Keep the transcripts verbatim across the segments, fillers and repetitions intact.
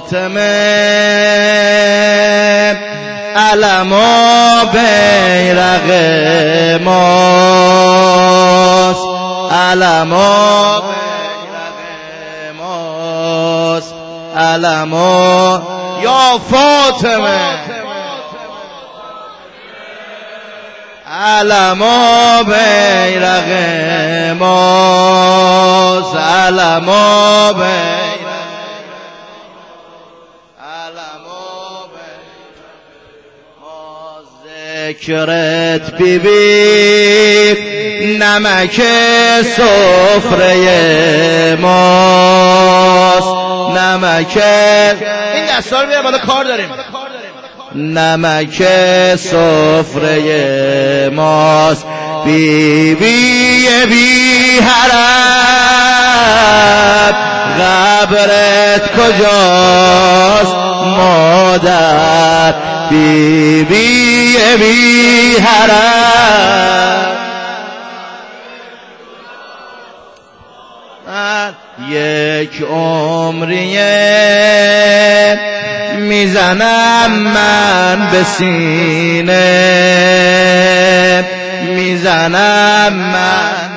فاطمه علم و بیرق ماست، علم و بیرق ماست، علم و یا فاطمه علم و بیرق ماست، علم و بیرق علم و بیرق ماست. ذکرت بی بی نمک سفره ماست، نمک این دستا رو بیار بالا کار داریم. نمک سفره ماست، بی بی بی حرم قبرت کجاست مادر، بی بی بی حرم. یک عمریه میزنم من به سینه، میزنم من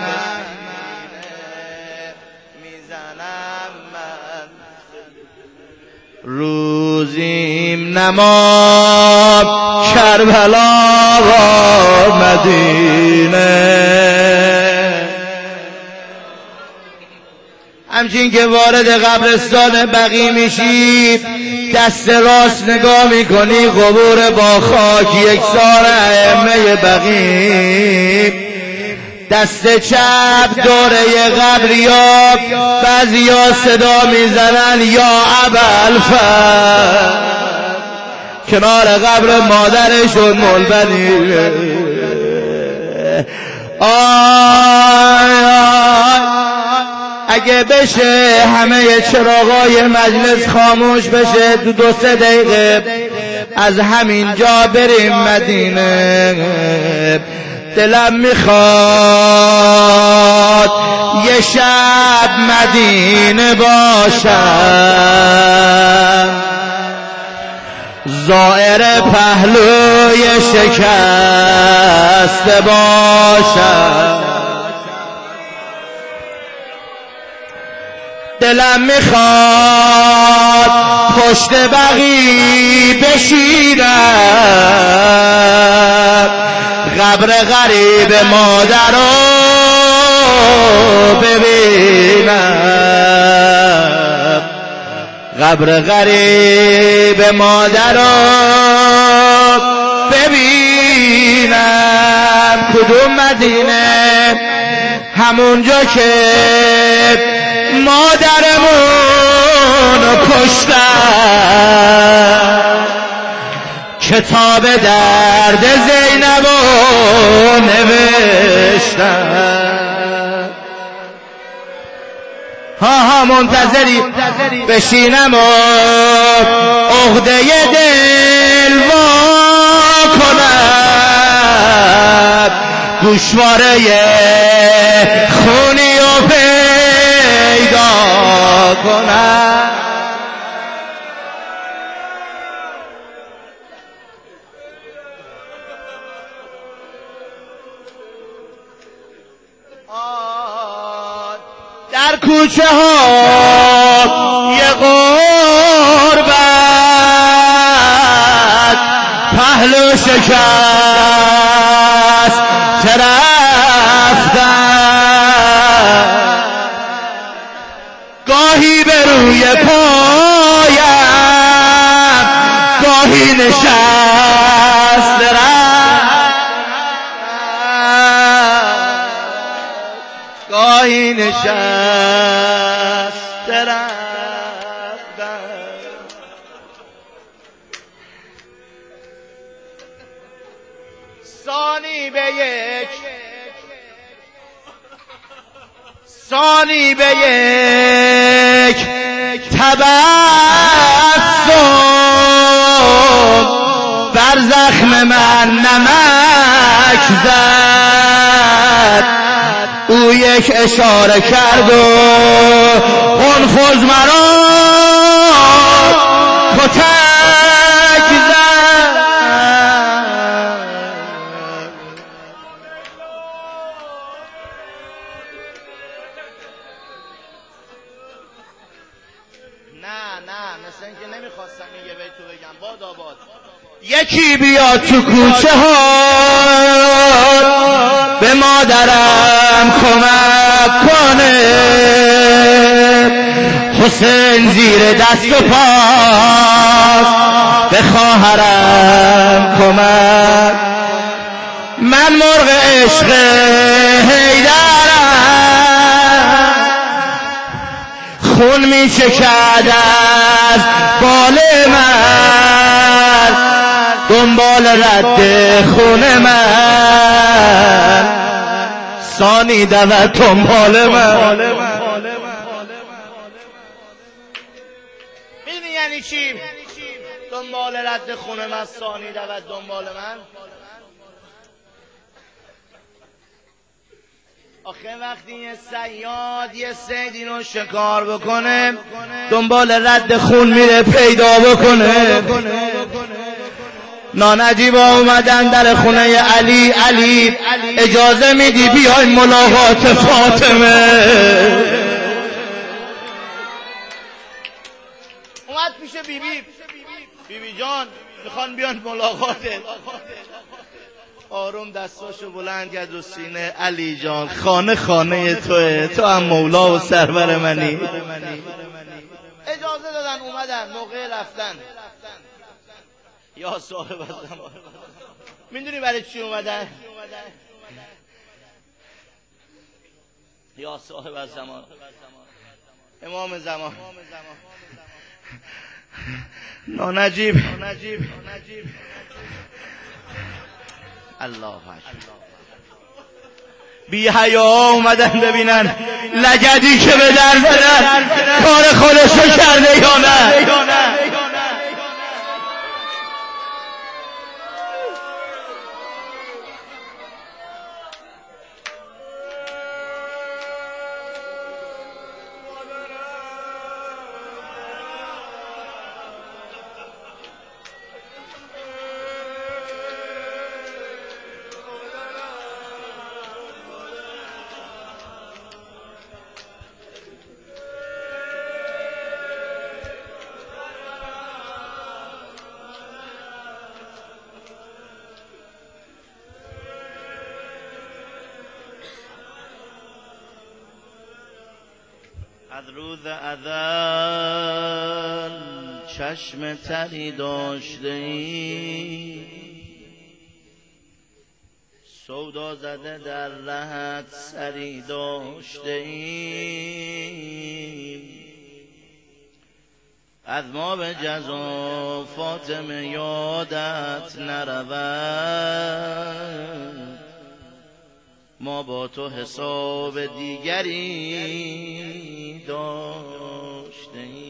میزنم من روزیم نماد کربلا و مدینه. همچین که وارد قبرستان بقیع میشی دست راست نگاه میکنی قبور با خاک یکسان ائمه بقیع، دست چپ دوره قبریا بعضیا صدا میزنن یا ابوالفضل، کنار قبر مادرشون ملبنی. آی آی اگه بشه همه چراغای مجلس خاموش بشه دو دو سه دقیقه از همین جا بریم مدینه. دلم میخواد یه شب مدینه باشم، زائر پهلوی شکسته باشم. دلم میخواد پشت بقیع بشینم، قبر غریب مادر رو ببینم، قبر غریب مادر رو ببینم. کدوم مدینه؟ همونجا که مادرمون کشتن، کتاب درد زینب رو نوشتن. ها ها منتظری بشینم و عقده دل وا کنم، گوشواره خونی و پیدا کنم. در کوچه ها یه غربت پهلو شکست رفتن، گاهی به روی پایم گاهی نشست رفت، گاهی نشست رفتن. ثانی به یک ثانی به یک تبسم بر زخم من نمک زد، او یک اشاره کرد و خون خوز مرا نه نه مثل این که نمیخواستم این یه بیتو بگم. باد آباد یکی بیا تو کوچه ها به مادرم کمک کنه، حسین زیر دست و پاست به خواهرم کمک. من مرغ عشق حیدرم، خون می چکد از بال من، دنبال رد خون من، ثانی دود دنبال من. میدونی یعنی چی؟ دنبال رد خون من، ثانی دود دنبال من. آخه وقتی یه صیاد یه صید اینو شکار بکنه، دنبال رد خون میره پیدا بکنه. نانجیبا اومدن در خونه علی، علی اجازه میدی بیای ملاقات فاطمه. اومد پیش بیبی، بیبی جان میخوان بیان ملاقاته. آروم دستاشو بلند کرد رو سینه. علی جان خانه خانه توه، تو هم مولا و سرور منی. اجازه دادن اومدن. موقع رفتن یا صاحب الزمان، میدونی برای چی اومدن؟ یا صاحب الزمان، امام زمان، نانجیب الله اکبر بی حیا اومدن ببینن لگدی که به در بدن کار خودشو کرده یا نه. از روز ازل چشم تری داشته ای، سودا زده در رهت سری داشته ای. از ما به جزا فاطمه یادت نرود، ما با تو حساب دیگری داشته ایم.